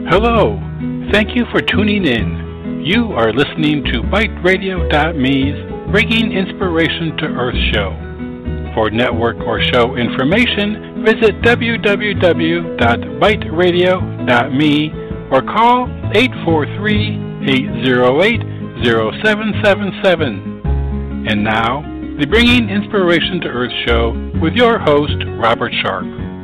Hello, thank you for tuning in. You are listening to BiteRadio.me's Bringing Inspiration to Earth show. For network or show information, visit www.biteradio.me or call 843-808-0777. And now, the Bringing Inspiration to Earth show with your host, Robert Sharp.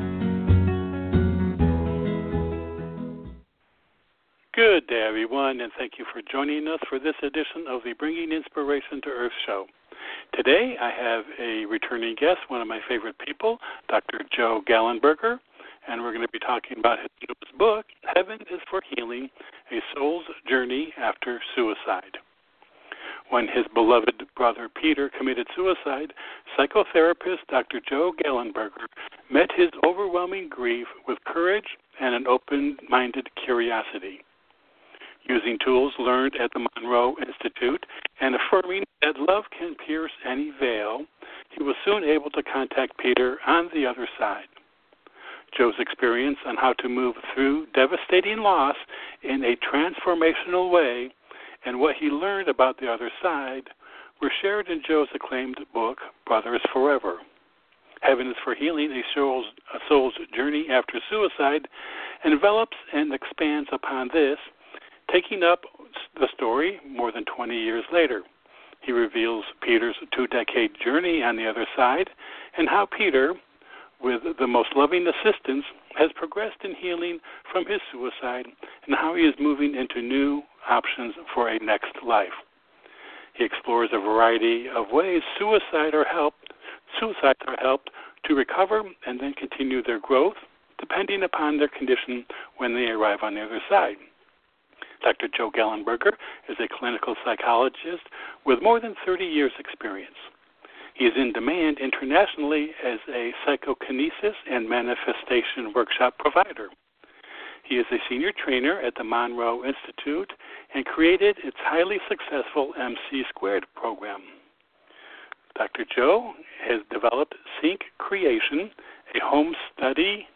Good day, everyone, and thank you for joining us for this edition of the Bringing Inspiration to Earth show. Today, I have a returning guest, one of my favorite people, Dr. Joe Gallenberger, and we're going to be talking about his newest book, Heaven is for Healing, A Soul's Journey After Suicide. When his beloved brother Peter committed suicide, psychotherapist Dr. Joe Gallenberger met his overwhelming grief with courage and an open-minded curiosity. Using tools learned at the Monroe Institute and affirming that love can pierce any veil, he was soon able to contact Peter on the other side. Joe's experience on how to move through devastating loss in a transformational way and what he learned about the other side were shared in Joe's acclaimed book, Brothers Forever. Heaven is for Healing, a soul's journey after suicide, envelops and expands upon this, taking up the story more than 20 years later. He reveals Peter's 2-decade journey on the other side and how Peter, with the most loving assistance, has progressed in healing from his suicide and how he is moving into new options for a next life. He explores a variety of ways suicides are helped to recover and then continue their growth, depending upon their condition when they arrive on the other side. Dr. Joe Gallenberger is a clinical psychologist with more than 30 years' experience. He is in demand internationally as a psychokinesis and manifestation workshop provider. He is a senior trainer at the Monroe Institute and created its highly successful MC² program. Dr. Joe has developed Sync Creation, a home study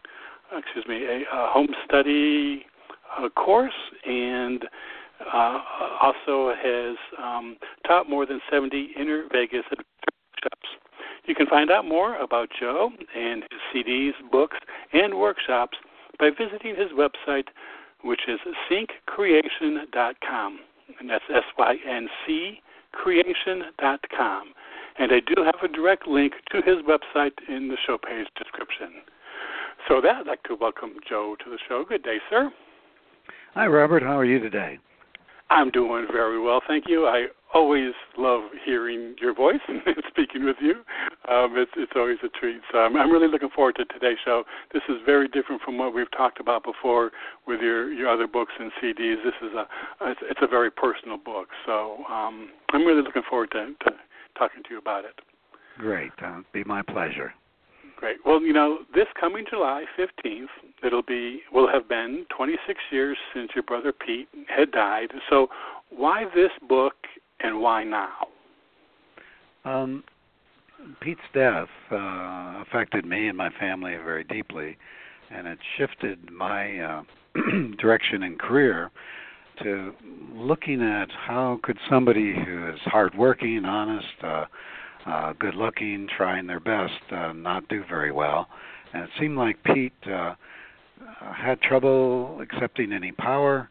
course, and also has taught more than 70 inner Vegas workshops. You can find out more about Joe and his CDs, books, and workshops by visiting his website, which is syncreation.com, and that's SYNC creation.com. And I do have a direct link to his website in the show page description. So with that, I'd like to welcome Joe to the show. Good day, sir. Hi, Robert. How are you today? I'm doing very well, thank you. I always love hearing your voice and speaking with you. It's always a treat. So I'm really looking forward to today's show. This is very different from what we've talked about before with your other books and CDs. This is it's a very personal book. So I'm really looking forward to talking to you about it. Great. It'll be my pleasure. Great. Well, this coming July 15th, will have been 26 years since your brother Pete had died. So why this book and why now? Pete's death affected me and my family very deeply, and it shifted my direction in career to looking at how could somebody who is hardworking, honest, good-looking, trying their best, not do very well. And it seemed like Pete had trouble accepting any power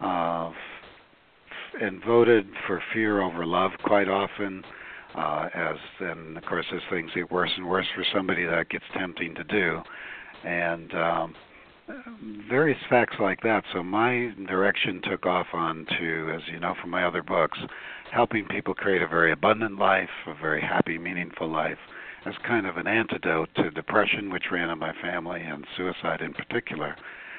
and voted for fear over love quite often. And of course, as things get worse and worse for somebody, that gets tempting to do. And various facts like that. So my direction took off on to, as you know from my other books, helping people create a very abundant life, a very happy, meaningful life, as kind of an antidote to depression, which ran in my family, and suicide in particular.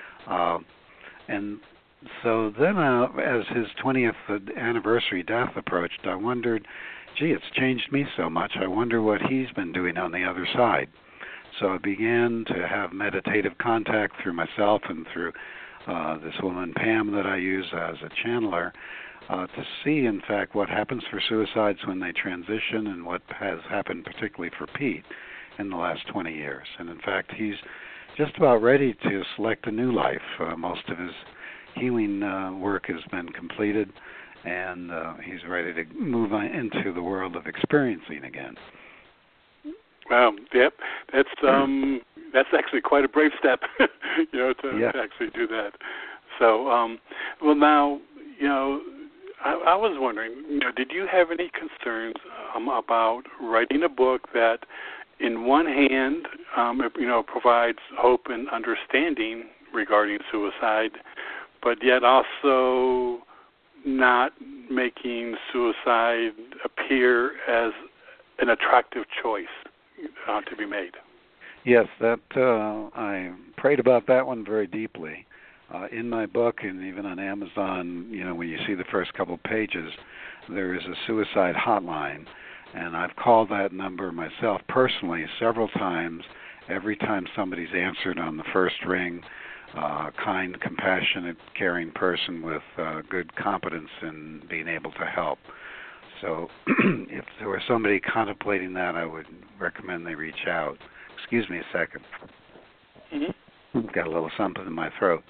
And so then as his 20th anniversary death approached, I wondered, gee, it's changed me so much. I wonder what he's been doing on the other side. So I began to have meditative contact through myself and through this woman, Pam, that I use as a channeler, to see, in fact, what happens for suicides when they transition and what has happened particularly for Pete in the last 20 years. And, in fact, he's just about ready to select a new life. Most of his healing work has been completed, and he's ready to move on into the world of experiencing again. Wow. Yep. That's actually quite a brave step, to actually do that. So, well, now, I was wondering, did you have any concerns about writing a book that, in one hand, provides hope and understanding regarding suicide, but yet also not making suicide appear as an attractive choice to be made? Yes, that I prayed about that one very deeply. In my book, and even on Amazon, when you see the first couple pages, there is a suicide hotline, and I've called that number myself personally several times. Every time somebody's answered on the first ring, kind, compassionate, caring person with good competence in being able to help. So if there were somebody contemplating that, I would recommend they reach out. Excuse me a second. Mm-hmm. Got a little something in my throat.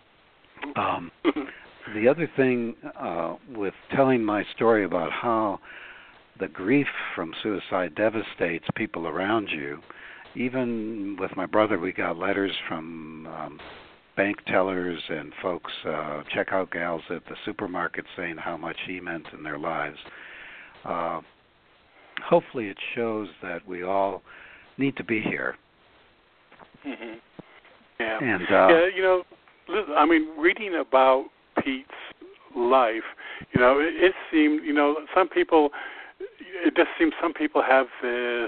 The other thing with telling my story about how the grief from suicide devastates people around you, even with my brother, we got letters from bank tellers and folks, checkout gals at the supermarket saying how much he meant in their lives. Hopefully it shows that we all need to be here. Mm-hmm. Yeah. And, reading about Pete's life, it seemed, some people, it just seems some people have this,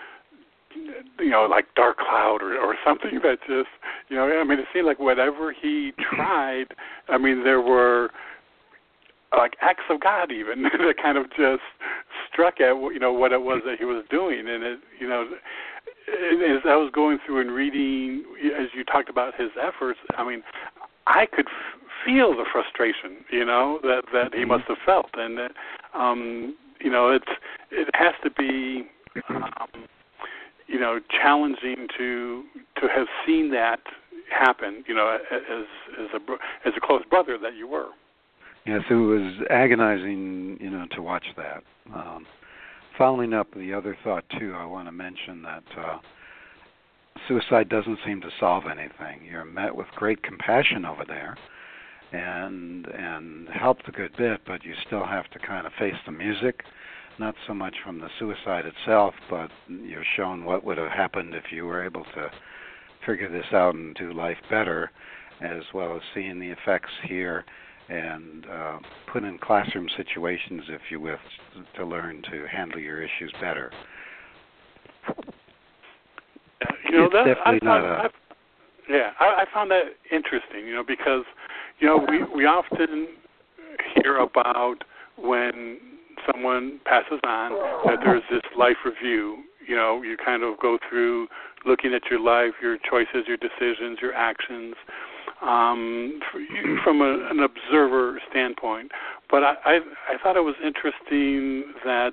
like dark cloud or something that just, it seemed like whatever he tried, there were like acts of God even that kind of just struck at, what it was that he was doing. And it, as I was going through and reading, as you talked about his efforts, I could feel the frustration, that he must have felt, and that, it has to be, challenging to have seen that happen, as a close brother that you were. Yes, it was agonizing, to watch that. Following up the other thought, too, I want to mention that suicide doesn't seem to solve anything. You're met with great compassion over there and helped a good bit, but you still have to kind of face the music, not so much from the suicide itself, but you're shown what would have happened if you were able to figure this out and do life better, as well as seeing the effects here and put in classroom situations, if you wish, to learn to handle your issues better. I found that interesting, because, we often hear about when someone passes on that there's this life review. You kind of go through looking at your life, your choices, your decisions, your actions, from an observer standpoint. But I thought it was interesting that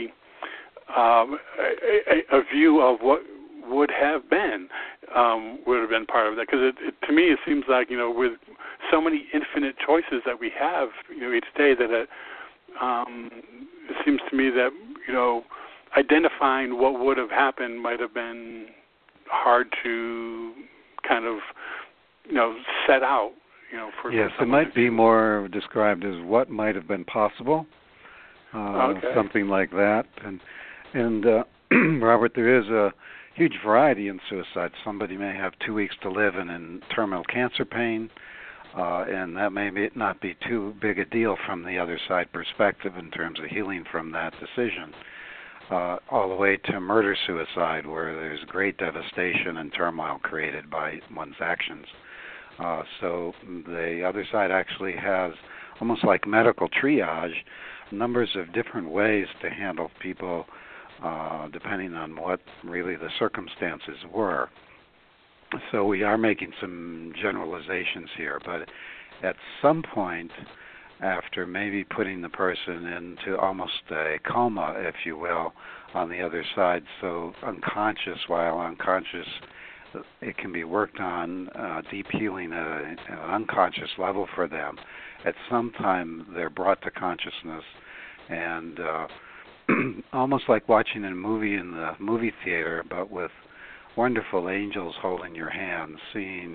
a view of what would have been part of that, because to me it seems like, with so many infinite choices that we have, each day, that it seems to me that, identifying what would have happened might have been hard to kind of, set out, for. Yes, it might be more described as what might have been possible, something like that. And Robert, there is a huge variety in suicide. Somebody may have 2 weeks to live and in terminal cancer pain, and that may not be too big a deal from the other side perspective in terms of healing from that decision, all the way to murder-suicide, where there's great devastation and turmoil created by one's actions. So the other side actually has, almost like medical triage, numbers of different ways to handle people depending on what really the circumstances were. So we are making some generalizations here, but at some point, after maybe putting the person into almost a coma, if you will, on the other side, so unconscious, while unconscious, it can be worked on, deep healing at an unconscious level for them. At some time, they're brought to consciousness, and almost like watching a movie in the movie theater, but with wonderful angels holding your hand, seeing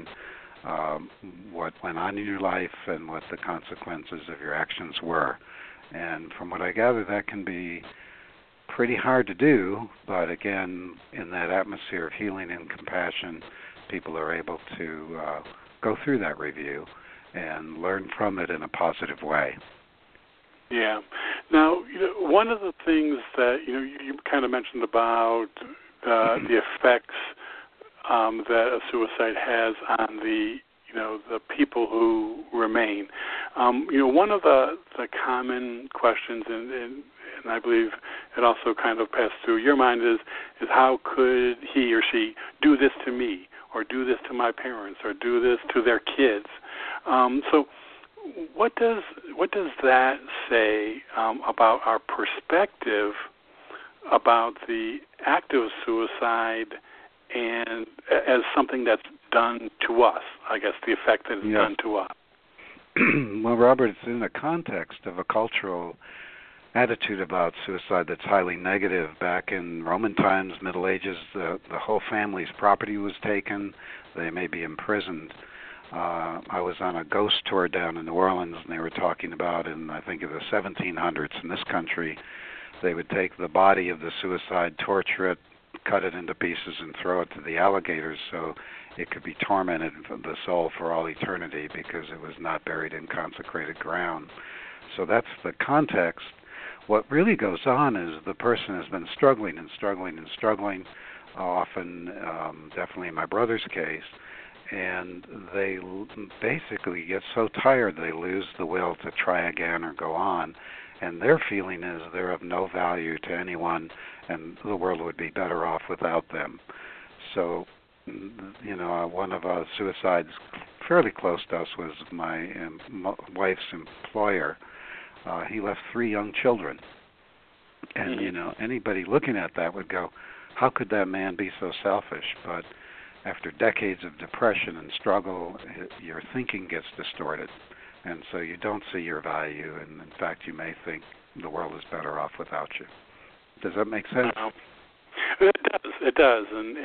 what went on in your life and what the consequences of your actions were. And from what I gather, that can be pretty hard to do, but again, in that atmosphere of healing and compassion, people are able to go through that review and learn from it in a positive way. Yeah. Now, one of the things that you kind of mentioned about the effects that a suicide has on the people who remain. One of the common questions, and I believe it also kind of passed through your mind, is how could he or she do this to me, or do this to my parents, or do this to their kids? So what does that say about our perspective about the act of suicide and as something that's done to us, I guess, the effect that is done to us? Well, Robert, it's in the context of a cultural attitude about suicide that's highly negative. Back in Roman times, Middle Ages, the whole family's property was taken. They may be imprisoned. I was on a ghost tour down in New Orleans, and they were talking about, in I think of the 1700s in this country, they would take the body of the suicide, torture it, cut it into pieces, and throw it to the alligators so it could be tormented, the soul, for all eternity, because it was not buried in consecrated ground. So that's the context. What really goes on is the person has been struggling and struggling and struggling, often, definitely in my brother's case, and they basically get so tired they lose the will to try again or go on, and their feeling is they're of no value to anyone and the world would be better off without them. So, one of our suicides fairly close to us was my wife's employer. He left 3 young children. And, anybody looking at that would go, how could that man be so selfish? But after decades of depression and struggle, your thinking gets distorted. And so you don't see your value, and in fact you may think the world is better off without you. Does that make sense? It does. And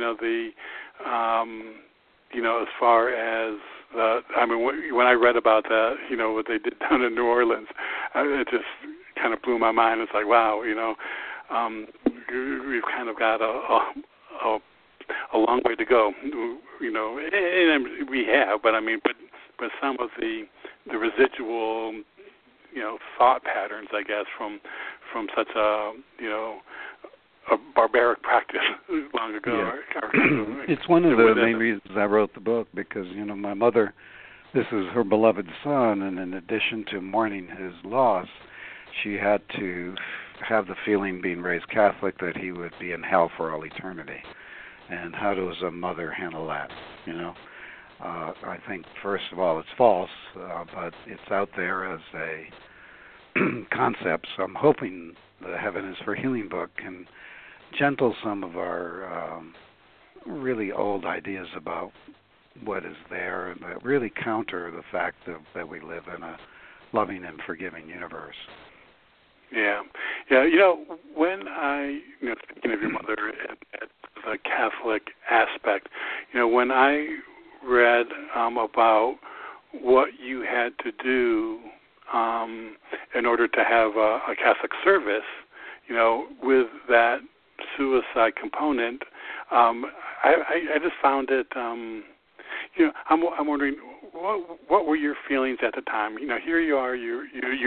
as far as when I read about that, what they did down in New Orleans, it just kind of blew my mind. It's like, wow, we've kind of got a long way to go, and we have, but some of the residual, thought patterns, I guess, from such a barbaric practice long ago. Yeah. It's one of the main reasons I wrote the book, because, my mother, this is her beloved son, and in addition to mourning his loss, she had to have the feeling, being raised Catholic, that he would be in hell for all eternity. And how does a mother handle that, I think, first of all, it's false, but it's out there as a concept. So I'm hoping the Heaven is for Healing book can gentle some of our really old ideas about what is there, and really counter the fact that we live in a loving and forgiving universe. Yeah. When I, thinking of your mother at the Catholic aspect, when I read about what you had to do in order to have a Catholic service, with that suicide component, I just found it, I'm wondering, what were your feelings at the time? Here you are, you're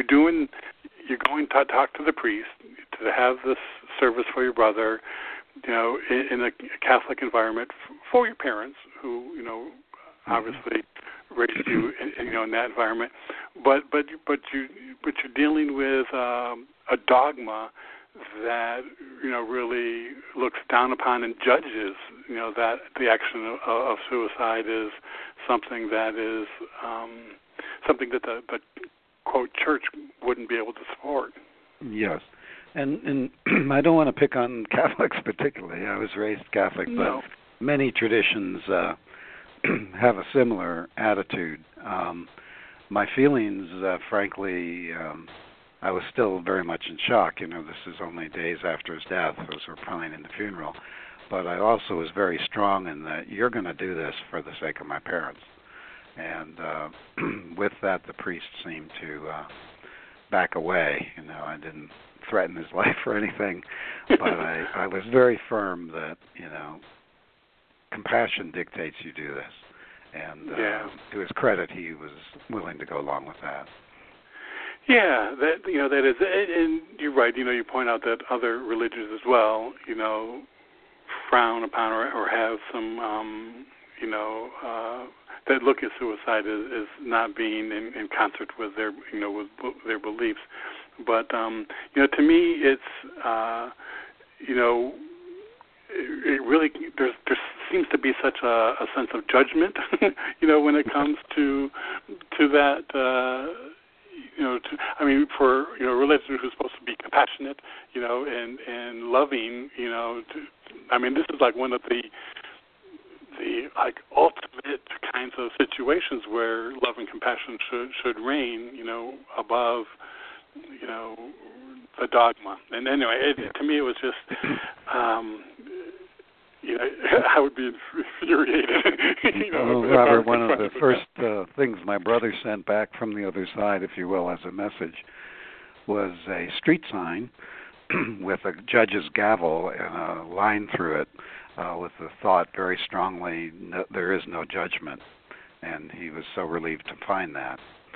going to talk to the priest to have this service for your brother, in a Catholic environment for your parents, who obviously raised you in that environment, but you're dealing with a dogma that really looks down upon and judges that the action of suicide is something that is something that the quote church wouldn't be able to support. Yes. And I don't want to pick on Catholics particularly. I was raised Catholic, no. many traditions have a similar attitude. My feelings, frankly, I was still very much in shock. This is only days after his death, as we're planning the funeral. But I also was very strong in that you're going to do this for the sake of my parents. And with that, the priest seemed to back away. I didn't threaten his life or anything, but I was very firm that, compassion dictates you do this. And to his credit, he was willing to go along with that. Yeah, that is, and you're right. You point out that other religions as well, frown upon or have some, that look at suicide as not being in concert with their, with their beliefs. But to me, it's, it really there seems to be such a sense of judgment, when it comes to that. For a religion who's supposed to be compassionate, and loving, this is like one of the ultimate kinds of situations where love and compassion should reign, above, the dogma. And anyway, to me, it was just, I would be infuriated. Robert, one of the first things my brother sent back from the other side, if you will, as a message, was a street sign with a judge's gavel and a line through it with the thought very strongly, there is no judgment. And he was so relieved to find that.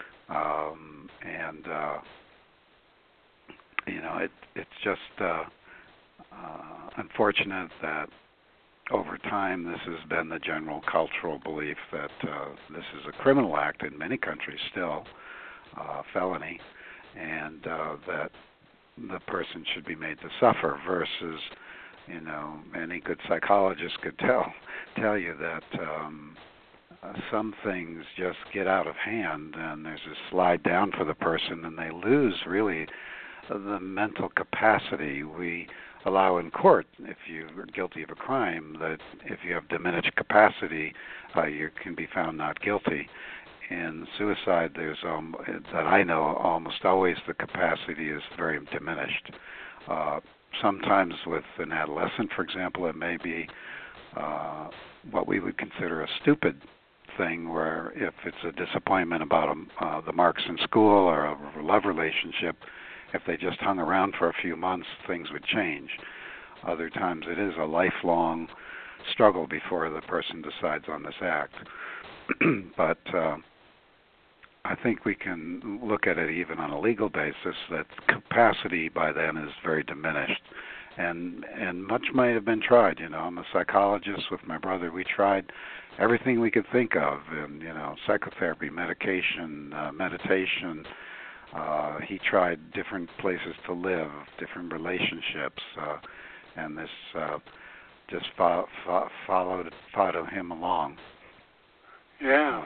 It's just unfortunate that over time this has been the general cultural belief that this is a criminal act in many countries still, felony, and that the person should be made to suffer versus, any good psychologist could tell you that some things just get out of hand and there's a slide down for the person and they lose really the mental capacity we allow in court. If you are guilty of a crime, that if you have diminished capacity, you can be found not guilty. In suicide, there's that I know almost always the capacity is very diminished. Sometimes with an adolescent, for example, it may be what we would consider a stupid thing, where if it's a disappointment about the marks in school or a love relationship, if they just hung around for a few months, things would change. Other times it is a lifelong struggle before the person decides on this act. But I think we can look at it even on a legal basis, that capacity by then is very diminished. And much might have been tried. I'm a psychologist with my brother. We tried everything we could think of, and psychotherapy, medication, meditation. He tried different places to live, different relationships, and this just followed him along. Yeah.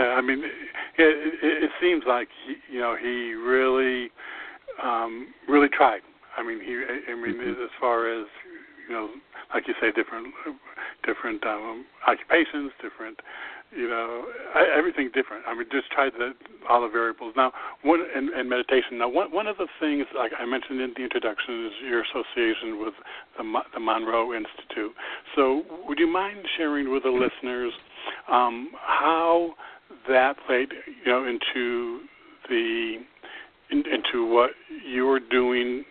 It seems like he really, really tried. As far as like you say, different occupations, different, everything different. Just tried all the variables. Now, and meditation. Now, one of the things, like I mentioned in the introduction, is your association with the Monroe Institute. So, would you mind sharing with the listeners how that played, into what you were doing,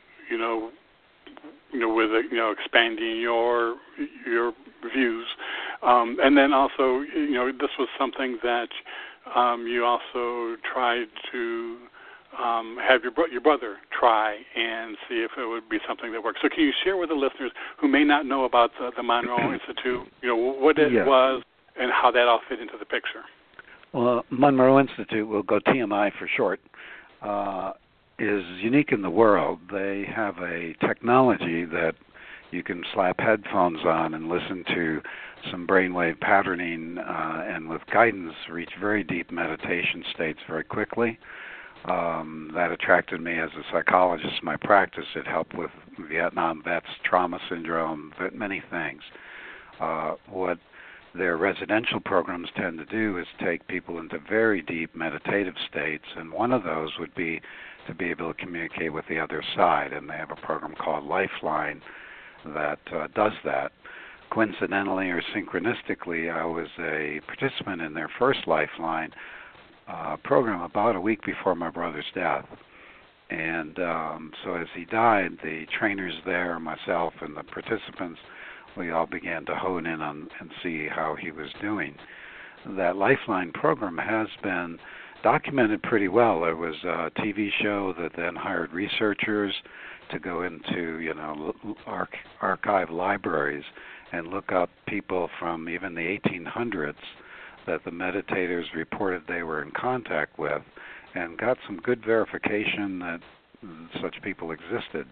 with expanding your views, and then also, this was something that you also tried to have your brother try and see if it would be something that worked. So, can you share with the listeners who may not know about the Monroe Institute, what it was and how that all fit into the picture? Well, Monroe Institute, we'll go TMI for short, is unique in the world. They have a technology that you can slap headphones on and listen to some brainwave patterning and with guidance reach very deep meditation states very quickly. That attracted me as a psychologist in my practice. It helped with Vietnam vets, trauma syndrome, many things. What their residential programs tend to do is take people into very deep meditative states, and one of those would be to be able to communicate with the other side, and they have a program called Lifeline that does that. Coincidentally or synchronistically, I was a participant in their first Lifeline program about a week before my brother's death. And so as he died, the trainers there, myself, and the participants, we all began to hone in on and see how he was doing. That Lifeline program has been documented pretty well. There was a TV show that then hired researchers to go into, archive libraries and look up people from even the 1800s that the meditators reported they were in contact with, and got some good verification that such people existed.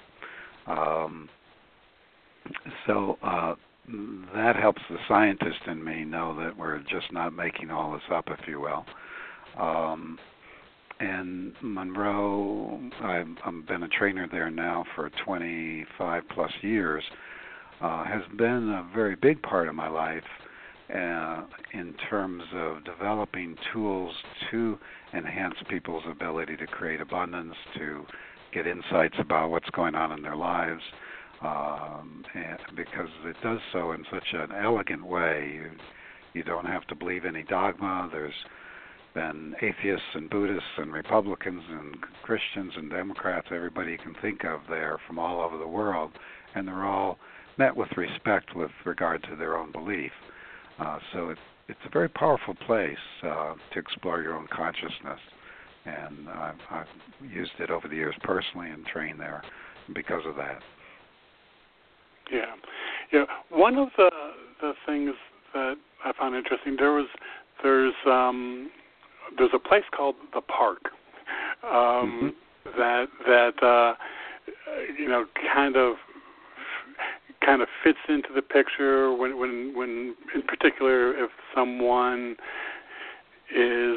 So that helps the scientist in me know that we're just not making all this up, if you will. And Monroe, I've been a trainer there now for 25 plus years, has been a very big part of my life in terms of developing tools to enhance people's ability to create abundance, to get insights about what's going on in their lives, and because it does so in such an elegant way. You don't have to believe any dogma. There's been atheists and Buddhists and Republicans and Christians and Democrats, everybody you can think of there from all over the world, and they're all met with respect with regard to their own belief. So it's a very powerful place to explore your own consciousness, and I've used it over the years personally and trained there because of that. Yeah. One of the things that I found interesting, there's a place called the Park that kind of fits into the picture when in particular if someone is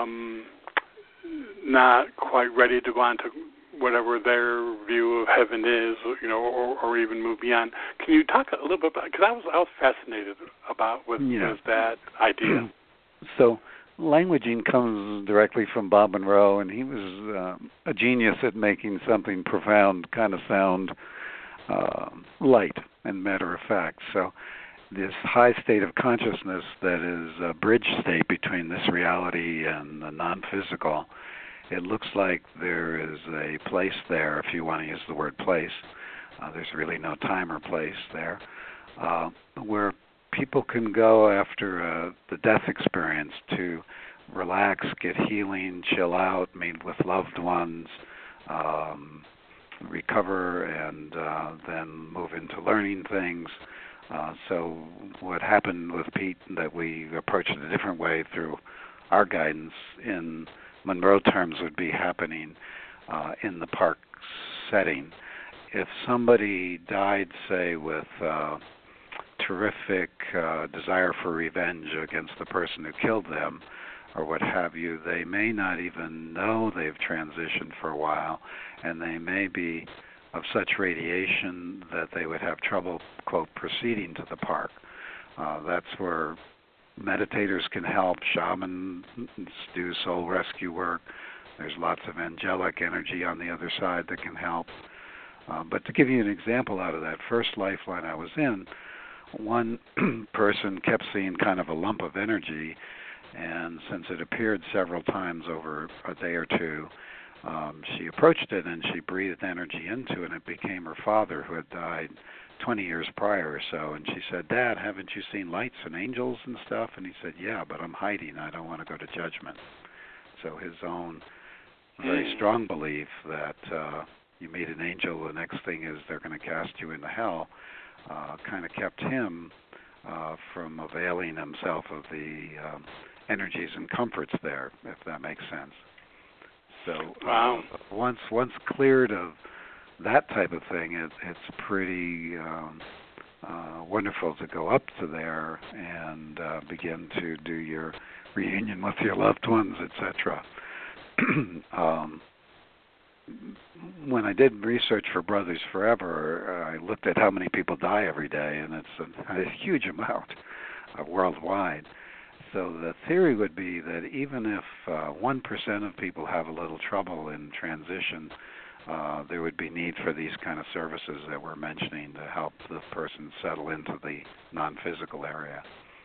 not quite ready to go on to whatever their view of heaven is, or even move beyond. Can you talk a little bit about? Because I was fascinated with that idea. So languaging comes directly from Bob Monroe, and he was a genius at making something profound kind of sound light and matter of fact. So this high state of consciousness that is a bridge state between this reality and the non-physical, it looks like there is a place there, if you want to use the word place. There's really no time or place there, where people can go after the death experience to relax, get healing, chill out, meet with loved ones, recover, and then move into learning things. So what happened with Pete, that we approached it a different way through our guidance in Monroe terms, would be happening in the Park setting. If somebody died, say, with terrific desire for revenge against the person who killed them, or what have you, they may not even know they've transitioned for a while, and they may be of such radiation that they would have trouble, quote, proceeding to the Park. That's where meditators can help, shamans do soul rescue work. There's lots of angelic energy on the other side that can help. But to give you an example out of that first Lifeline I was in, one person kept seeing kind of a lump of energy, and since it appeared several times over a day or two, she approached it and she breathed energy into it, and it became her father, who had died 20 years prior or so. And she said, "Dad, haven't you seen lights and angels and stuff?" And he said, "Yeah, but I'm hiding. I don't want to go to judgment." So his own very strong belief that you meet an angel, the next thing is they're going to cast you into hell, kind of kept him from availing himself of the energies and comforts there, if that makes sense. So once cleared of that type of thing, it's pretty wonderful to go up to there and begin to do your reunion with your loved ones, etc. when I did research for Brothers Forever, I looked at how many people die every day, and it's a huge amount worldwide. So the theory would be that even if 1% of people have a little trouble in transition, there would be need for these kind of services that we're mentioning to help the person settle into the non-physical area.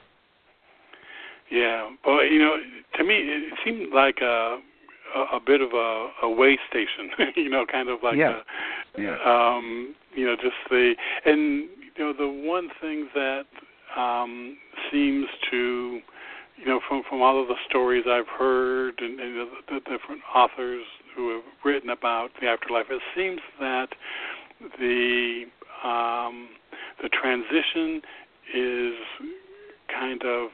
Yeah, well, to me it seemed like a bit of a way station, kind of like just the one thing that seems to, from all of the stories I've heard and the different authors who have written about the afterlife, it seems that the transition is kind of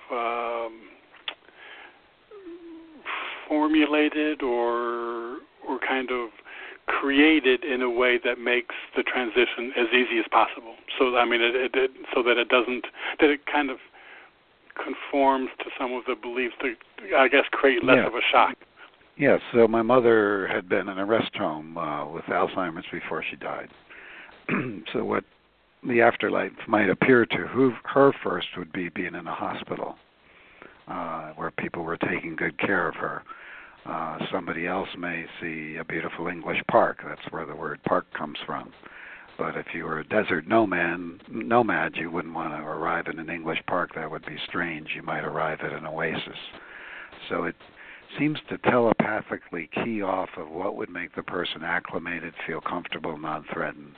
formulated or kind of created in a way that makes the transition as easy as possible. So so that it kind of conforms to some of the beliefs that I guess create less of a shock. Yes. So my mother had been in a rest home with Alzheimer's before she died. So what the afterlife might appear to her first would be being in a hospital where people were taking good care of her. Somebody else may see a beautiful English park. That's where the word park comes from. But if you were a desert nomad, you wouldn't want to arrive in an English park. That would be strange. You might arrive at an oasis. So it seems to telepathically key off of what would make the person acclimated, feel comfortable, non-threatened.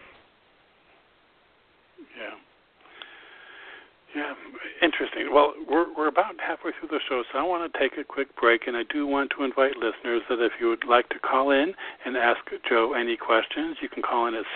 Yeah, interesting. Well, we're about halfway through the show, so I want to take a quick break, and I do want to invite listeners that if you would like to call in and ask Joe any questions, you can call in at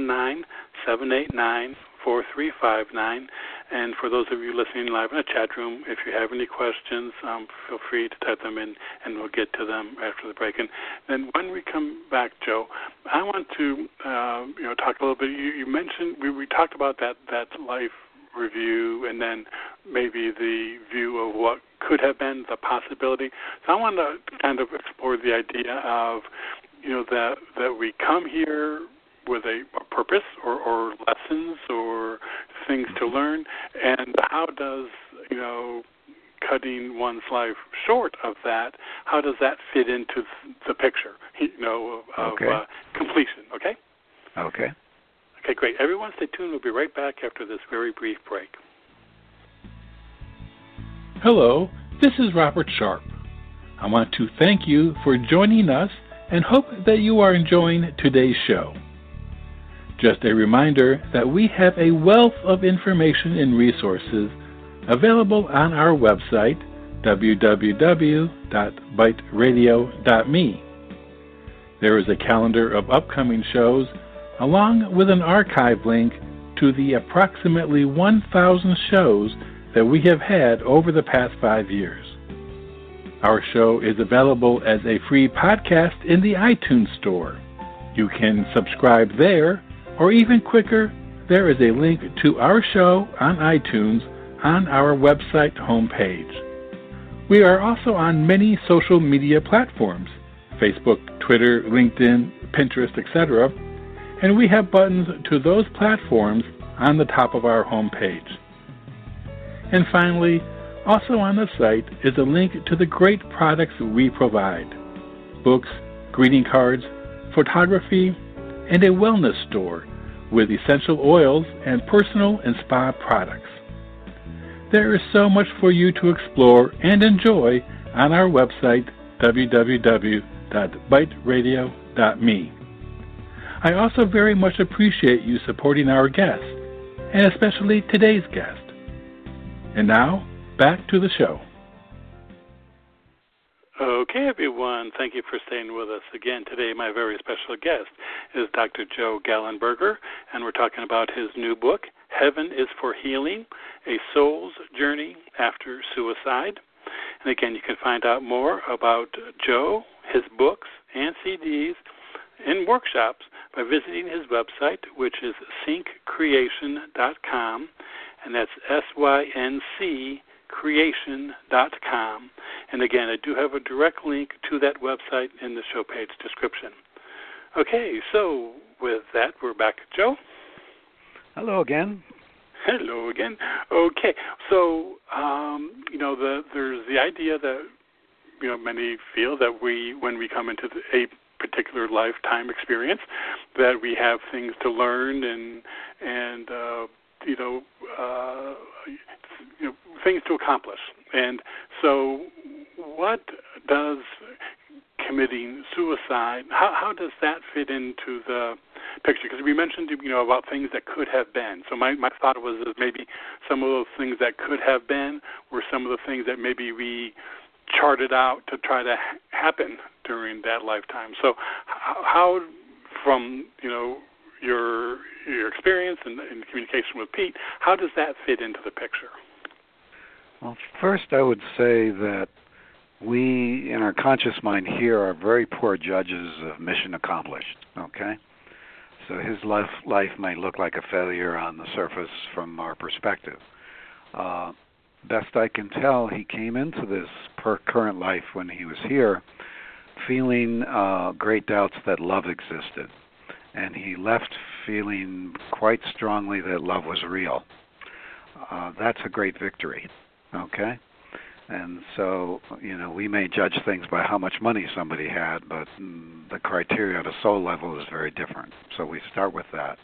619-789-4359. And for those of you listening live in the chat room, if you have any questions, feel free to type them in, and we'll get to them after the break. And then when we come back, Joe, I want to talk a little bit. You mentioned we talked about that life review and then maybe the view of what could have been, the possibility. So I want to kind of explore the idea of, that we come here with a purpose or lessons or things to learn, and how does, cutting one's life short of that, how does that fit into the picture, of completion, okay? Okay. Okay, great. Everyone stay tuned. We'll be right back after this very brief break. Hello, this is Robert Sharp. I want to thank you for joining us and hope that you are enjoying today's show. Just a reminder that we have a wealth of information and resources available on our website, www.biteradio.me. There is a calendar of upcoming shows along with an archive link to the approximately 1,000 shows that we have had over the past 5 years. Our show is available as a free podcast in the iTunes Store. You can subscribe there, or even quicker, there is a link to our show on iTunes on our website homepage. We are also on many social media platforms, Facebook, Twitter, LinkedIn, Pinterest, etc., and we have buttons to those platforms on the top of our homepage. And finally, also on the site is a link to the great products we provide: books, greeting cards, photography, and a wellness store with essential oils and personal and spa products. There is so much for you to explore and enjoy on our website, www.biteradio.me. I also very much appreciate you supporting our guests, and especially today's guest. And now, back to the show. Okay, everyone. Thank you for staying with us. Again, today my very special guest is Dr. Joe Gallenberger, and we're talking about his new book, Heaven is for Healing, A Soul's Journey After Suicide. And again, you can find out more about Joe, his books, and CDs, and workshops by visiting his website, which is syncreation.com, and that's syncreation.com. And again, I do have a direct link to that website in the show page description. Okay, so with that, we're back to Joe. Hello again. Hello again. Okay, so there's the idea that many feel that when we come into a particular lifetime experience, that we have things to learn and things to accomplish. And so, what does committing suicide? How does that fit into the picture? Because we mentioned about things that could have been. So my thought was that maybe some of those things that could have been were some of the things that maybe we charted out to try to happen during that lifetime. So how from your experience and communication with Pete, how does that fit into the picture? Well, first I would say that we, in our conscious mind here, are very poor judges of mission accomplished, okay? So his life might look like a failure on the surface from our perspective. Best I can tell, he came into this current life when he was here feeling great doubts that love existed. And he left feeling quite strongly that love was real. That's a great victory, okay? And so, we may judge things by how much money somebody had, but the criteria at a soul level is very different. So we start with that.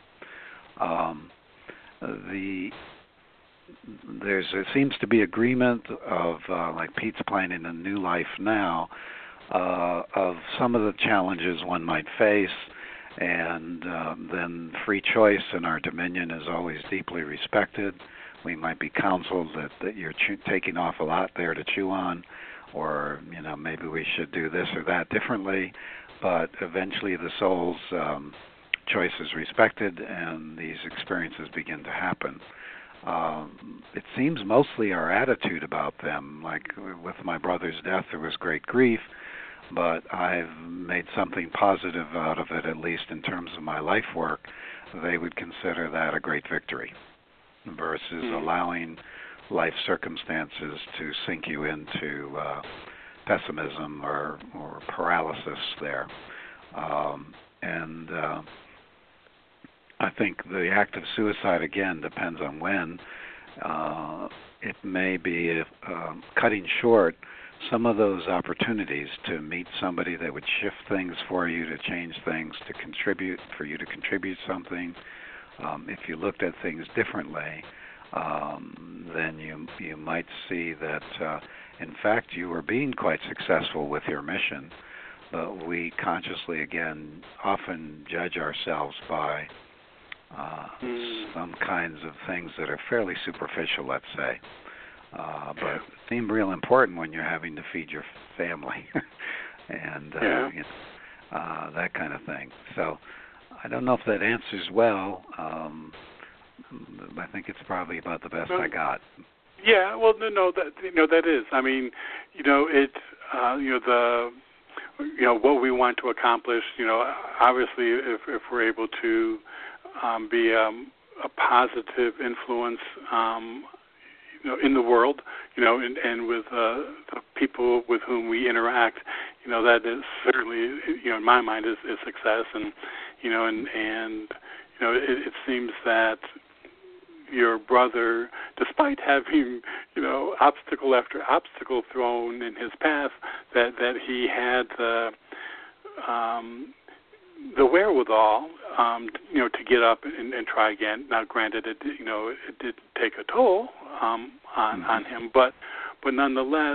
There seems to be agreement of, like Pete's planning a new life now, of some of the challenges one might face, and then free choice in our dominion is always deeply respected. We might be counseled that you're taking off a lot there to chew on, or maybe we should do this or that differently. But eventually, the soul's choice is respected, and these experiences begin to happen. It seems mostly our attitude about them. Like with my brother's death, there was great grief, but I've made something positive out of it, at least in terms of my life work. They would consider that a great victory, versus allowing life circumstances to sink you into pessimism or paralysis there. I think the act of suicide, again, depends on when. It may be cutting short some of those opportunities to meet somebody that would shift things for you, to change things, to contribute, for you to contribute something. If you looked at things differently, then you might see that, in fact, you were being quite successful with your mission. But we consciously, again, often judge ourselves by some kinds of things that are fairly superficial, let's say. But seem real important when you're having to feed your family and that kind of thing. So I don't know if that answers well. I think it's probably about the best I got. Yeah, well, that is. I mean, what we want to accomplish. Obviously, if we're able to be a positive influence, in the world, and with the people with whom we interact, that is certainly, in my mind, is success. And it seems that your brother, despite having, obstacle after obstacle thrown in his path, that he had the wherewithal, to get up and try again. Now, granted, it did take a toll on him, but nonetheless,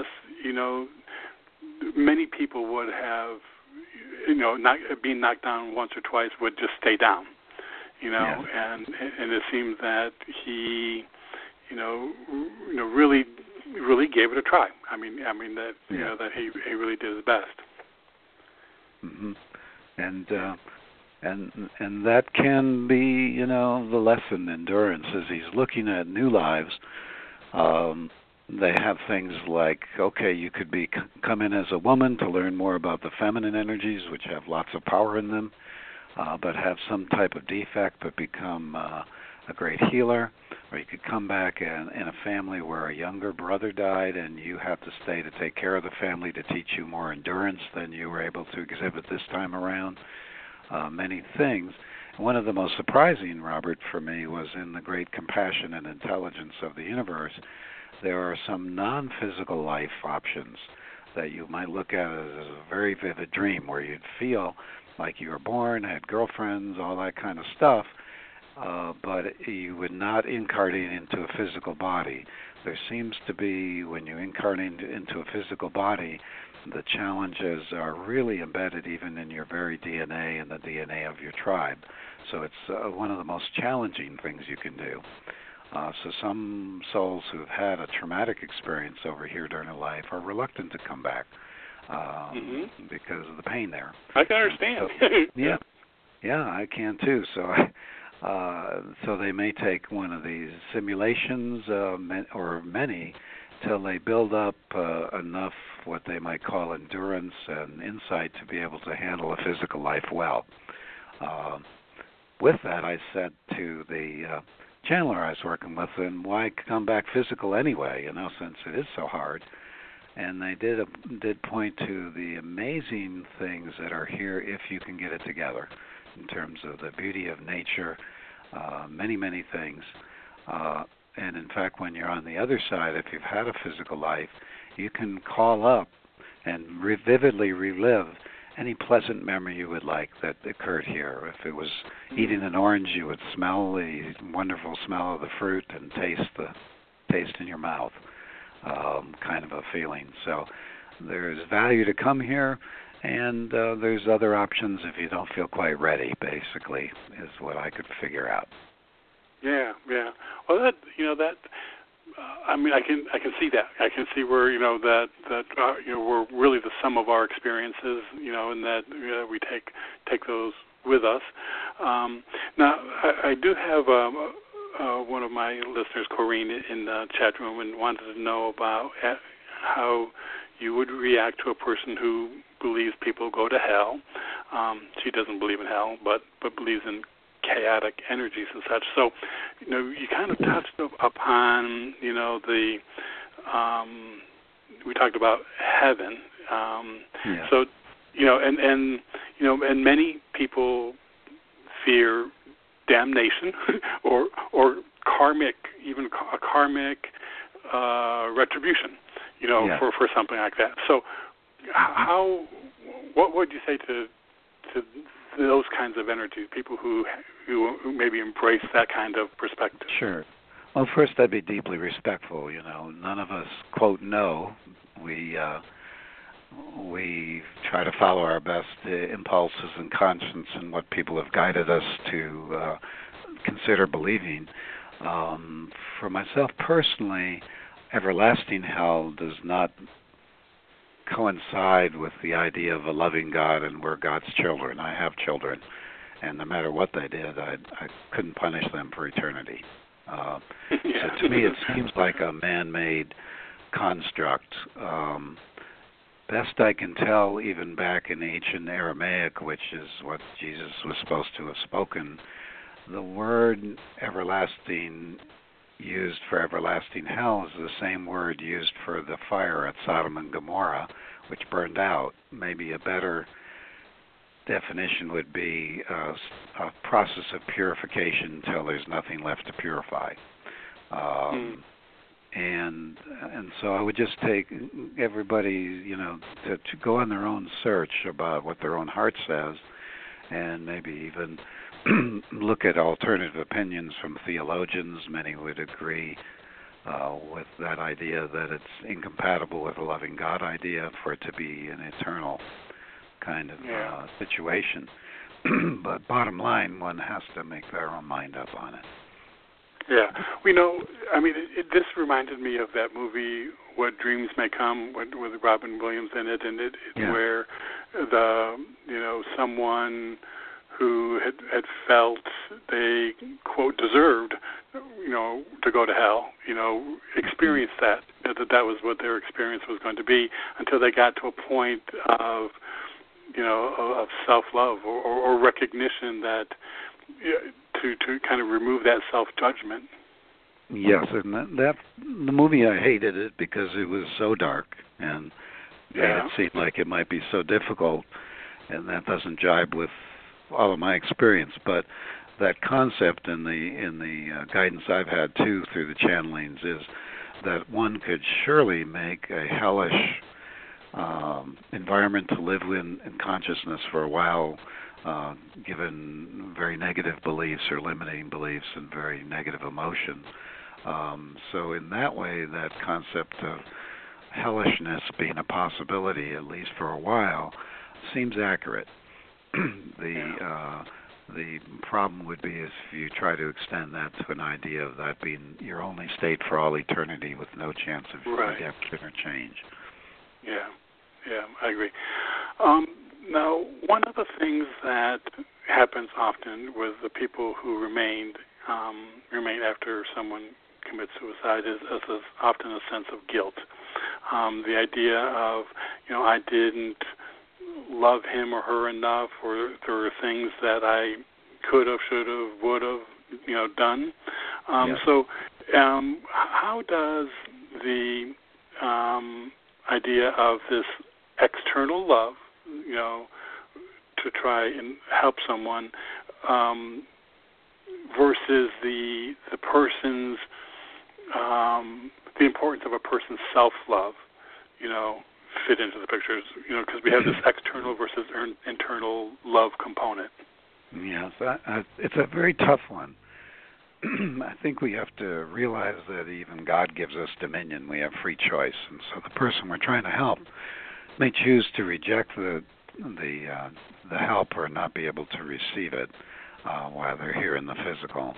many people would have, not being knocked down once or twice would just stay down, and it seems that he, really gave it a try. I mean that that he really did his best. Mm-hmm. And that can be, the lesson, endurance, as he's looking at new lives. They have things like, okay, you could come in as a woman to learn more about the feminine energies, which have lots of power in them, but have some type of defect but become a great healer. Or you could come back in a family where a younger brother died and you have to stay to take care of the family to teach you more endurance than you were able to exhibit this time around. many things. One of the most surprising, Robert, for me was in the great compassion and intelligence of the universe, there are some non-physical life options that you might look at as a very vivid dream where you'd feel like you were born, had girlfriends, all that kind of stuff, but you would not incarnate into a physical body. There seems to be, when you incarnate into a physical body, the challenges are really embedded even in your very DNA and the DNA of your tribe. So it's one of the most challenging things you can do. So some souls who've had a traumatic experience over here during their life are reluctant to come back because of the pain there. I can understand. So, yeah, I can too. So they may take one of these simulations or many till they build up enough what they might call endurance and insight to be able to handle a physical life well. With that, I said to the channeler I was working with, and why come back physical anyway, since it is so hard? And they did point to the amazing things that are here if you can get it together in terms of the beauty of nature, many, many things. And in fact, when you're on the other side, if you've had a physical life, you can call up and vividly relive any pleasant memory you would like that occurred here. If it was eating an orange, you would smell the wonderful smell of the fruit and taste the taste in your mouth, kind of a feeling. So there's value to come here, and there's other options if you don't feel quite ready, basically, is what I could figure out. Yeah. Well, I can see that. I can see where we're really the sum of our experiences, and that we take those with us. Now, I do have one of my listeners, Corrine, in the chat room, and wanted to know about how you would react to a person who believes people go to hell. She doesn't believe in hell, but believes in chaotic energies and such. So, you kind of touched upon, we talked about heaven. So, and many people fear damnation or karmic, even a karmic retribution, for something like that. So, what would you say to those kinds of energies, people who maybe embrace that kind of perspective? Sure. Well, first, I'd be deeply respectful. None of us, quote, know. We try to follow our best impulses and conscience and what people have guided us to consider believing. For myself personally, everlasting hell does not coincide with the idea of a loving God, and we're God's children. I have children, and no matter what they did, I couldn't punish them for eternity. So to me, it seems like a man-made construct. Best I can tell, even back in ancient Aramaic, which is what Jesus was supposed to have spoken, the word everlasting used for everlasting hell is the same word used for the fire at Sodom and Gomorrah, which burned out. Maybe a better definition would be a process of purification until there's nothing left to purify. And so I would just take everybody, to go on their own search about what their own heart says, and maybe even look at alternative opinions from theologians. Many would agree with that idea that it's incompatible with a loving God idea for it to be an eternal kind of situation. But bottom line, one has to make their own mind up on it. Yeah. This reminded me of that movie, What Dreams May Come, with Robin Williams in it, and where someone who had felt they, quote, deserved, to go to hell, experienced that was what their experience was going to be, until they got to a point of, of self-love or recognition that, to kind of remove that self-judgment. Yes, and that the movie, I hated it because it was so dark, and it seemed like it might be so difficult, and that doesn't jibe with all of my experience, but that concept in the guidance I've had too through the channelings is that one could surely make a hellish environment to live in consciousness for a while, given very negative beliefs or limiting beliefs and very negative emotion. So in that way, that concept of hellishness being a possibility, at least for a while, seems accurate. The problem would be if you try to extend that to an idea of that being your only state for all eternity with no chance of redemption or change. Yeah, I agree. Now, one of the things that happens often with the people who remain after someone commits suicide is often a sense of guilt. The idea of, I didn't love him or her enough, or there were things that I could have, should have, would have, done. So how does the idea of this external love, to try and help someone, versus the person's, the importance of a person's self-love, fit into the pictures, because we have this external versus internal love component. Yes, it's a very tough one. I think we have to realize that even God gives us dominion. We have free choice, and so the person we're trying to help may choose to reject the help or not be able to receive it while they're here in the physical.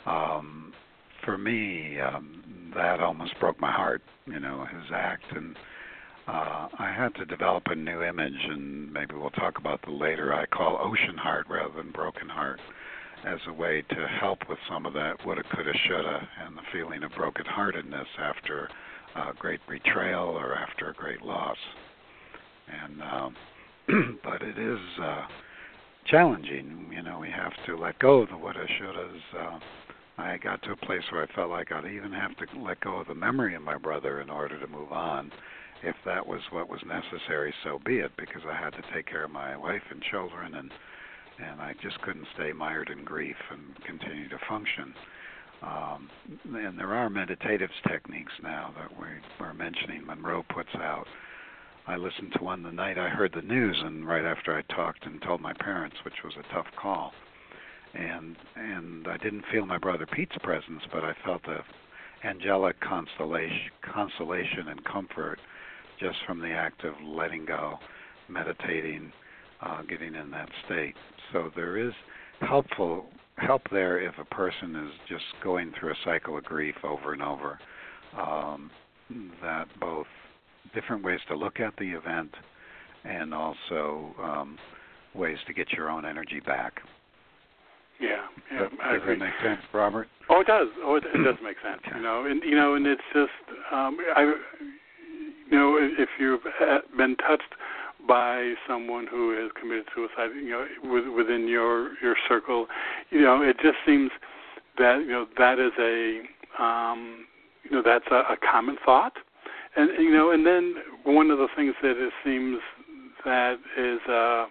For me, that almost broke my heart, his act, and I had to develop a new image, and maybe we'll talk about the later, I call ocean heart rather than broken heart, as a way to help with some of that woulda, coulda, shoulda, and the feeling of brokenheartedness after a great betrayal or after a great loss. And but it is challenging. We have to let go of the woulda, shouldas. I got to a place where I felt like I'd even have to let go of the memory of my brother in order to move on. If that was what was necessary, so be it, because I had to take care of my wife and children, and I just couldn't stay mired in grief and continue to function. And there are meditative techniques now that we're mentioning, Monroe puts out. I listened to one the night I heard the news, and right after I talked and told my parents, which was a tough call. And I didn't feel my brother Pete's presence, but I felt the angelic consolation and comfort just from the act of letting go, meditating, getting in that state. So there is help there if a person is just going through a cycle of grief over and over, that both different ways to look at the event and also ways to get your own energy back. Yeah, I does agree. That make sense, Robert? Oh, it does. It does make sense. Okay. And it's just, if you've been touched by someone who has committed suicide, within your circle, it just seems that that is that's a common thought, and and then one of the things that it seems that is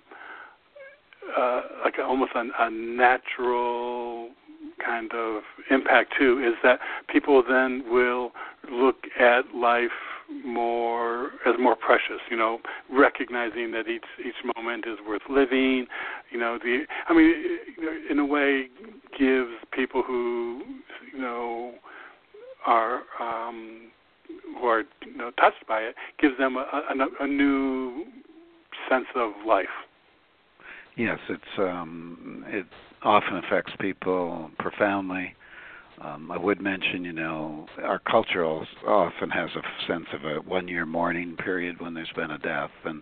like almost a natural kind of impact too, is that people then will look at life as more precious, recognizing that each moment is worth living. In a way, gives people who are touched by it, gives them a new sense of life. Yes, it often affects people profoundly. I would mention, our culture often has a sense of a one-year mourning period when there's been a death. And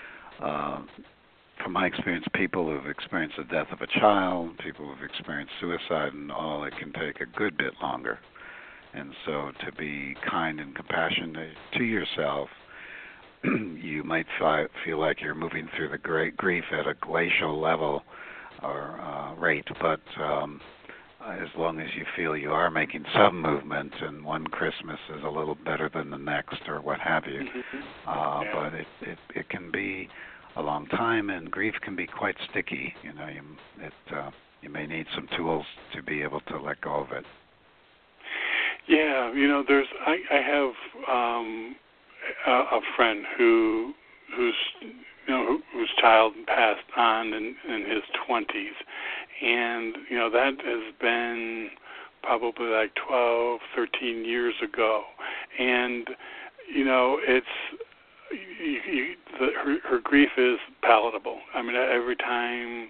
from my experience, people who've experienced the death of a child, people who've experienced suicide and all, it can take a good bit longer. And so to be kind and compassionate to yourself, you might feel like you're moving through the great grief at a glacial level or rate, but as long as you feel you are making some movement, and one Christmas is a little better than the next or what have you. But it can be a long time, and grief can be quite sticky. You may need some tools to be able to let go of it. Yeah, I have a friend whose child passed on in his 20s, and that has been probably like 12, 13 years ago, and her grief is palatable. I mean, every time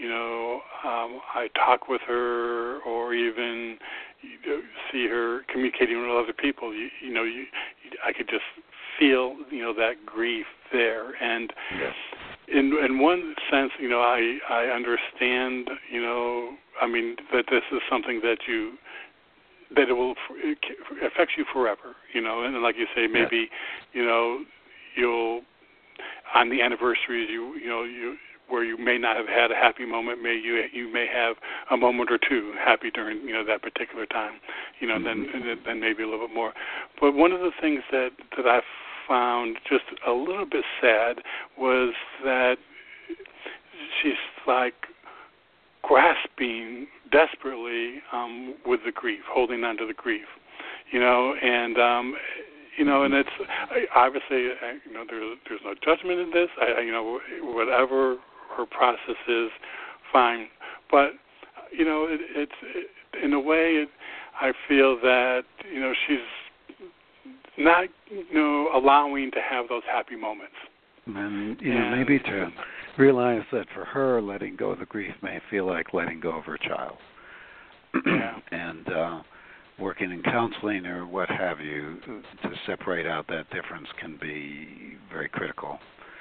I talk with her or even see her communicating with other people, I could just feel that grief there. And yes. In one sense, I understand, that this is something that it will affect you forever, and like you say, maybe, yes. You'll, on the anniversaries, where you may not have had a happy moment, you may have a moment or two happy during, that particular time, mm-hmm. then maybe a little bit more. But one of the things that I found just a little bit sad was that she's like grasping desperately with the grief, holding on to the grief, and and it's obviously there's no judgment in this. Whatever her process is, fine. But it's in a way I feel that she's not allowing to have those happy moments. And maybe to realize that for her, letting go of the grief may feel like letting go of her child. Yeah. And working in counseling or what have you to separate out that difference can be very critical.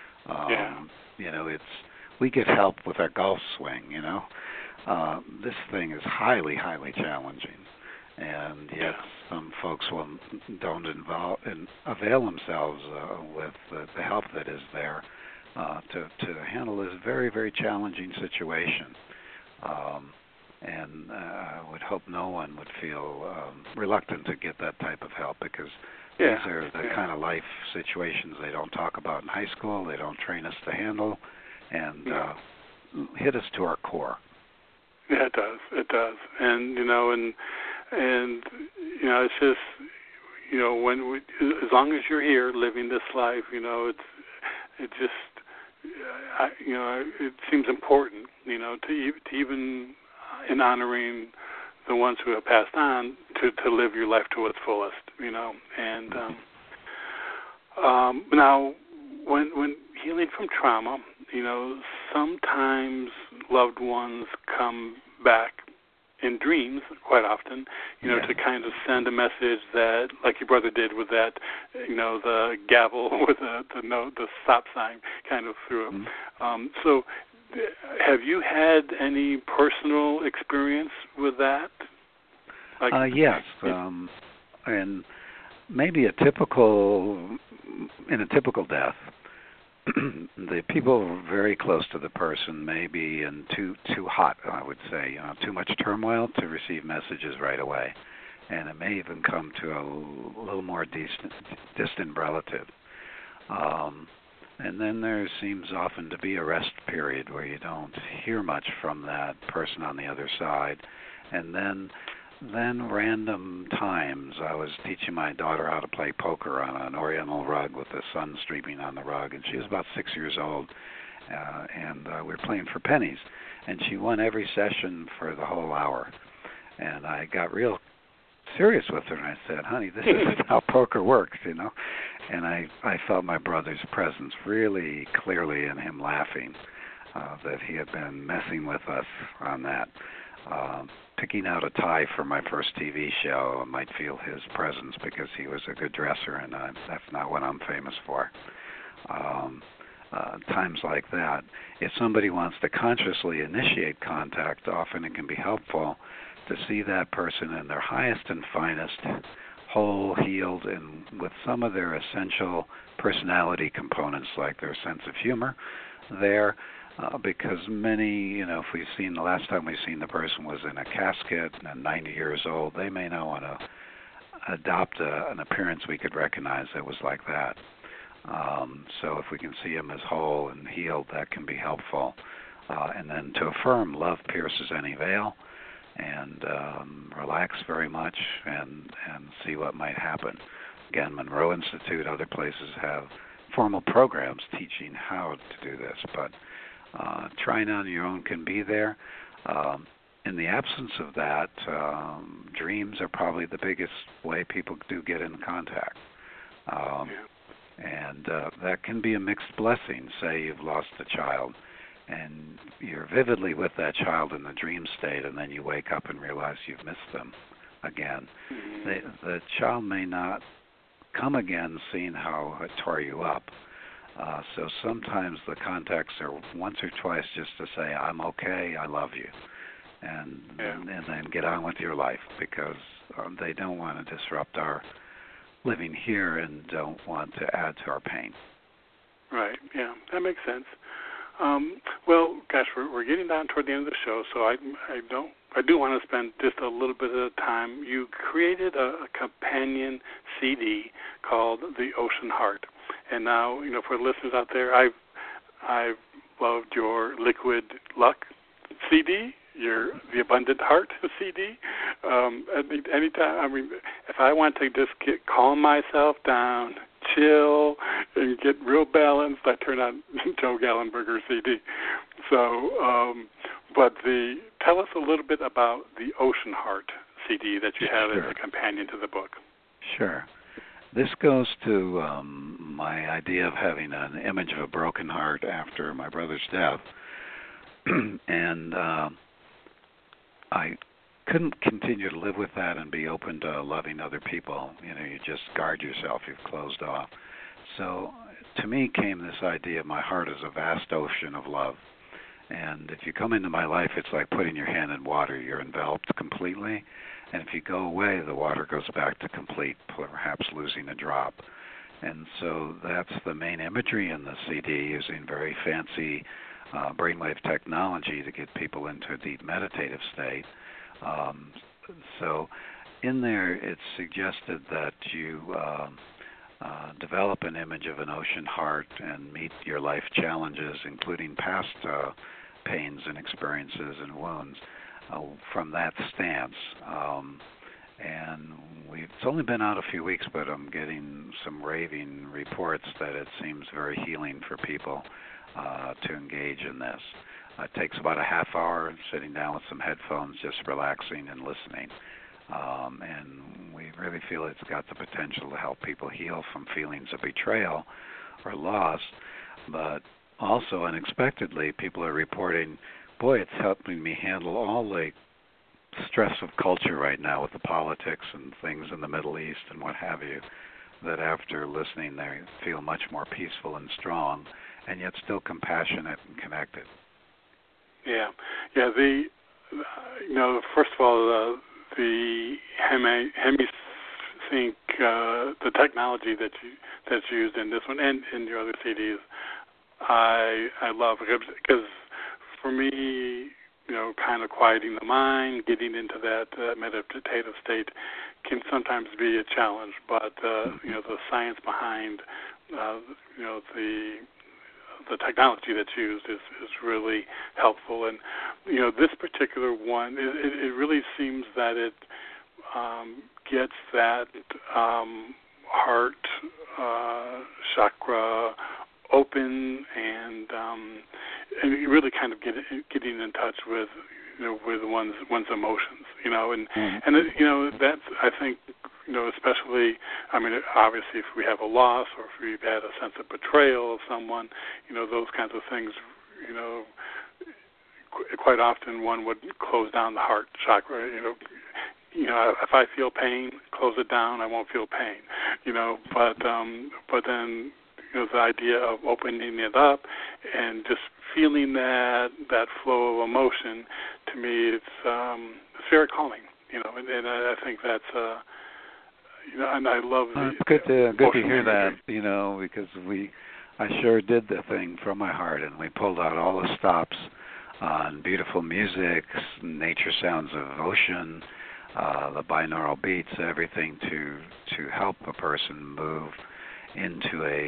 We get help with our golf swing. This thing is highly, highly challenging, and yet some folks don't avail themselves with the help that is there to handle this very, very challenging situation. And I would hope no one would feel reluctant to get that type of help, because these are the kind of life situations they don't talk about in high school, they don't train us to handle, and hit us to our core. Yeah, it does. And, it's just, when as long as you're here living this life, it seems important, to even in honoring the ones who have passed on, to live your life to its fullest, And now, when healing from trauma, sometimes loved ones come back in dreams, quite often, to kind of send a message that, like your brother did with that, the gavel with the stop sign kind of through it. Mm-hmm. So, have you had any personal experience with that? Yes, and maybe in a typical death, the people very close to the person may be in too hot, I would say, too much turmoil to receive messages right away, and it may even come to a little more distant relative. And then there seems often to be a rest period where you don't hear much from that person on the other side. And then random times, I was teaching my daughter how to play poker on an oriental rug with the sun streaming on the rug, and she was about 6 years old, and we were playing for pennies. And she won every session for the whole hour. And I got real serious with her, and I said, honey, this is how poker works, And I felt my brother's presence really clearly in him laughing, that he had been messing with us on that. Picking out a tie for my first TV show, I might feel his presence because he was a good dresser, and that's not what I'm famous for. Times like that, if somebody wants to consciously initiate contact, often it can be helpful to see that person in their highest and finest, whole, healed, and with some of their essential personality components, like their sense of humor there, because many, if we've seen, the last time we've seen the person was in a casket and 90 years old, they may not want to adopt an appearance we could recognize that was like that. So if we can see them as whole and healed, that can be helpful. And then to affirm, love pierces any veil, and relax very much and see what might happen. Again, Monroe Institute, other places have formal programs teaching how to do this, but trying on your own can be there. In the absence of that, dreams are probably the biggest way people do get in contact. And that can be a mixed blessing. Say you've lost a child, and you're vividly with that child in the dream state, and then you wake up and realize you've missed them again. The child may not come again, seeing how it tore you up. So sometimes the contacts are once or twice just to say, I'm okay, I love you, and then get on with your life, because they don't want to disrupt our living here and don't want to add to our pain. Right, yeah, that makes sense. Well, gosh, we're getting down toward the end of the show, so I do want to spend just a little bit of time. You created a companion CD called The Ocean Heart, and now, for the listeners out there, I've loved your Liquid Luck CD, the Abundant Heart CD. Anytime, if I want to just calm myself down, chill, and get real balanced, I turn on Joe Gallenberger CD. So, tell us a little bit about the Ocean Heart CD that you have as a companion to the book. Sure. This goes to my idea of having an image of a broken heart after my brother's death. And I couldn't continue to live with that and be open to loving other people. You just guard yourself. You've closed off. So to me came this idea of my heart as a vast ocean of love. And if you come into my life, it's like putting your hand in water. You're enveloped completely. And if you go away, the water goes back to complete, perhaps losing a drop. And so that's the main imagery in the CD, using very fancy brainwave technology to get people into a deep meditative state. So in there, it's suggested that you develop an image of an ocean heart and meet your life challenges, including past pains and experiences and wounds, from that stance. And it's only been out a few weeks, but I'm getting some raving reports that it seems very healing for people to engage in this. It takes about a half hour sitting down with some headphones, just relaxing and listening. And we really feel it's got the potential to help people heal from feelings of betrayal or loss. But also, unexpectedly, people are reporting, boy, it's helping me handle all the stress of culture right now with the politics and things in the Middle East and what have you, that after listening they feel much more peaceful and strong, and yet still compassionate and connected. Yeah. First of all, the HemiSync, the technology that's used in this one and in your other CDs, I love, because for me, kind of quieting the mind, getting into that meditative state can sometimes be a challenge. But the science behind the technology that's used is really helpful. And this particular one, it really seems that it gets that heart chakra open, and you really kind of getting in touch with one's emotions, and that's, I think, especially, obviously if we have a loss or if we've had a sense of betrayal of someone, those kinds of things, quite often one would close down the heart chakra. If I feel pain, close it down. I won't feel pain. But then the idea of opening it up and just feeling that flow of emotion, to me, it's very calming. And I think that's and I love the good to hear that. Because I sure did the thing from my heart, and we pulled out all the stops on beautiful music, nature sounds of ocean, the binaural beats, everything to help a person move into a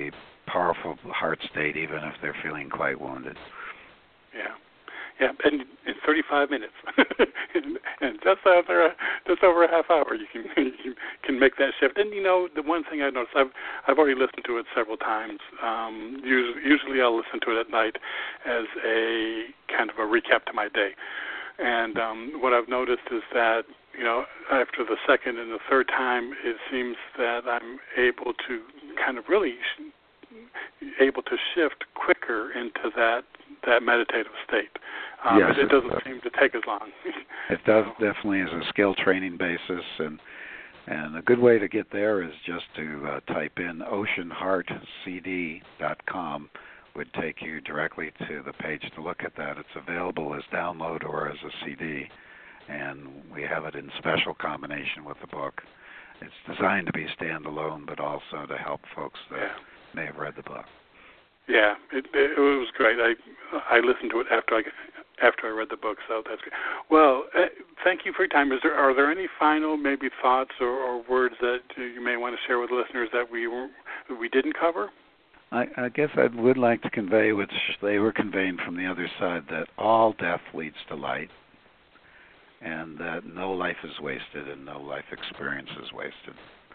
powerful heart state, even if they're feeling quite wounded. Yeah, and in 35 minutes, and just over a half hour, you can make that shift. And the one thing I noticed, I've already listened to it several times. Usually, I'll listen to it at night as a kind of a recap to my day. And what I've noticed is that after the second and the third time, it seems that I'm able to kind of really able to shift quicker into that meditative state. Yes, it doesn't seem to take as long. It does definitely as a skill training basis, and a good way to get there is just to type in oceanheartcd.com. Would take you directly to the page to look at that. It's available as download or as a CD, and we have it in special combination with the book. It's designed to be standalone, but also to help folks that may have read the book. Yeah, it was great. I listened to it after I read the book, so that's great. Well, thank you for your time. Are there any final maybe thoughts or words that you may want to share with listeners that we didn't cover? I guess I would like to convey, which they were conveying from the other side, that all death leads to light, and that no life is wasted and no life experience is wasted.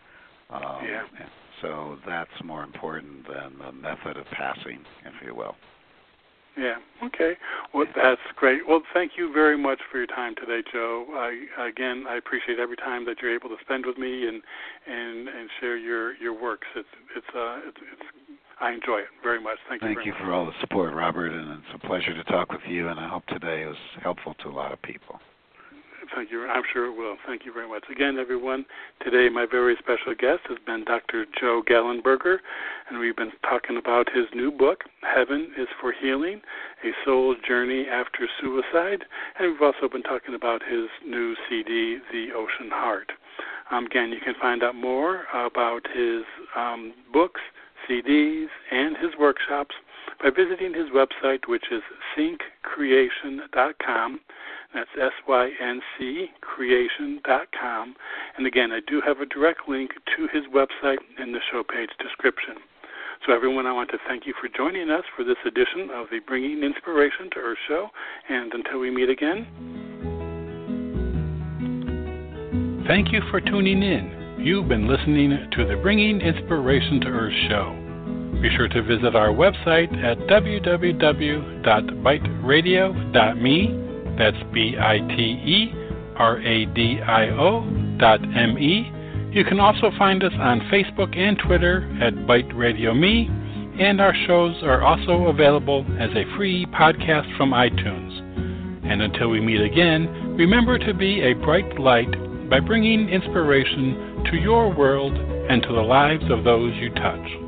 So that's more important than the method of passing, if you will. Yeah, okay. Well, that's great. Well, thank you very much for your time today, Joe. I appreciate every time that you're able to spend with me and share your works. I enjoy it very much. Thank you very much. Thank you for all the support, Robert, and it's a pleasure to talk with you, and I hope today was helpful to a lot of people. Thank you. I'm sure it will. Thank you very much. Again, everyone, today my very special guest has been Dr. Joe Gallenberger, and we've been talking about his new book, Heaven is for Healing, A Soul Journey After Suicide, and we've also been talking about his new CD, The Ocean Heart. Again, you can find out more about his books, CDs, and his workshops by visiting his website, which is syncreation.com. That's SYNC creation.com. And again, I do have a direct link to his website in the show page description. So everyone, I want to thank you for joining us for this edition of the Bringing Inspiration to Earth show. And until we meet again. Thank you for tuning in. You've been listening to the Bringing Inspiration to Earth show. Be sure to visit our website at www.biteradio.me. That's BITERADIO.me. You can also find us on Facebook and Twitter at Byte Radio Me, and our shows are also available as a free podcast from iTunes. And until we meet again, remember to be a bright light by bringing inspiration to your world and to the lives of those you touch.